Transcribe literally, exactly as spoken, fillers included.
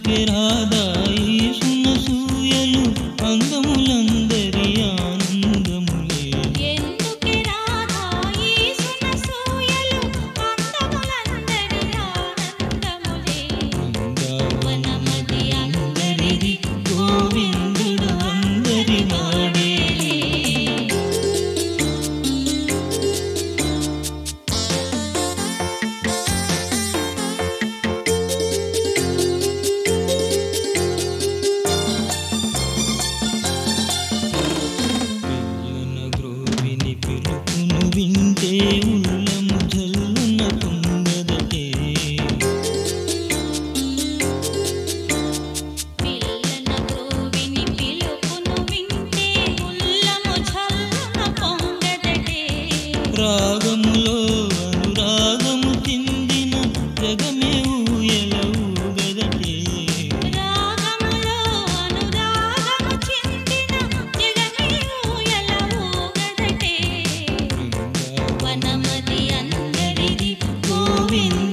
ఎందుకే రాదాయి సునసూయలు అంగములందరి ఆనందములే ఎందుకే రాధాయి సునసూయలు అందములందరి ఆనందములే వనమది అందరిది గోవిందుడు అందరి వాడేలే పిలుపును వింటే ఉల్లము జల్లున పొంగదటే పిల్లన గ్రోవిని పిలుపును వింటే ఉల్లము జల్లున పొంగదటే రాగములో అనురాగము చెందిన జగమే ఊయల ఊగదటే రాగములో అనురాగము చెందిన జగమే ఊయల ఊగదటే వనమది అందరిది గోవింద